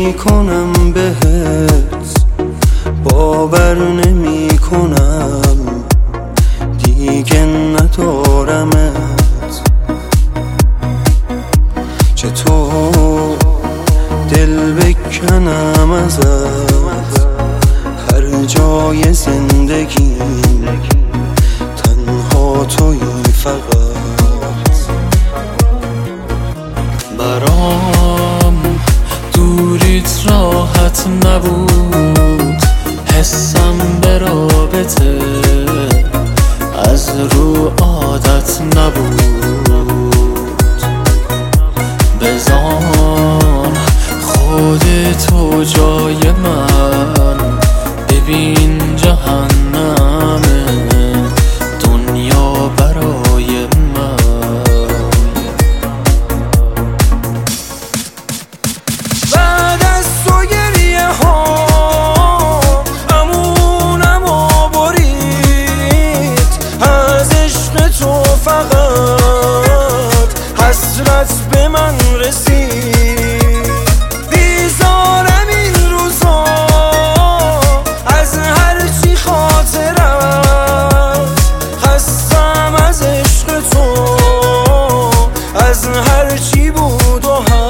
نمی کنم بهت، باور نمی کنم دیگه ندارمت. چطور دل بکنم ازت، هر جای زندگیم تنها تویی فقط. برام دوریت راحت نبود، حسم به رابطه از رو عادت نبود. بذار خودتو جای من، ببین جهنمه دنیا برای من. بعد از تو گریه ها امونم و برید، از عشق تو فقط حسرت به من رسید. بیزارم این روزا از هرچی خاطرت، خستم از عشق تو، از هرچی بود و هست.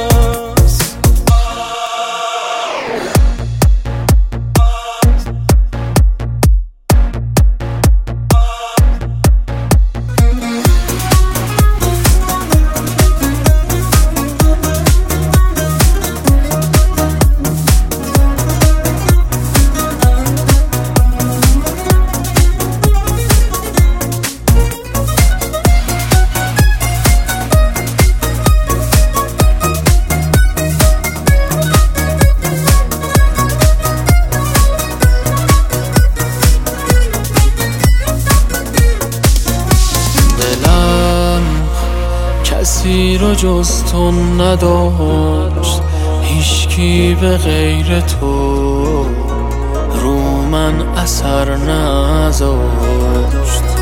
کسی رو جز تو نداشت، هیچکی به غیر تو رو من اثر نذاشت.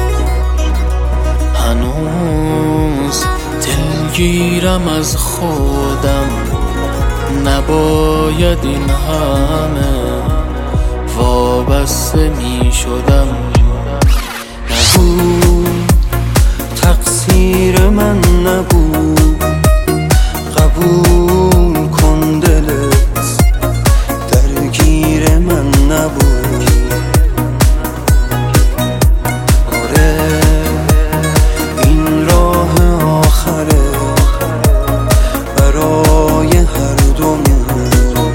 هنوز دلگیرم از خودم، نباید این همه وابسته می شدم. نبود تقصیر من نبود، قبول کن دلت درگیر من نبود. آره این راه آخره برای هر دومون،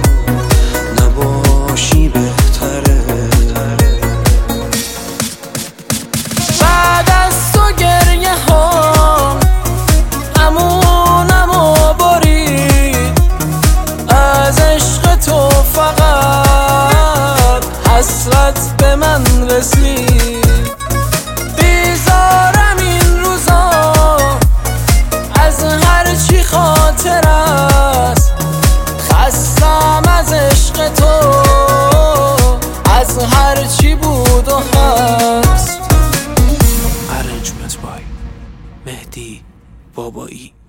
نباشی بهتره. بعد از تو گریه ها امونم و برید، از عشق تو فقط حسرت به من رسید. بیزارم این روزا از هرچی خاطر است، خستم از عشق تو، از هرچی بود و هست. Arrangement by مهدی بابایی.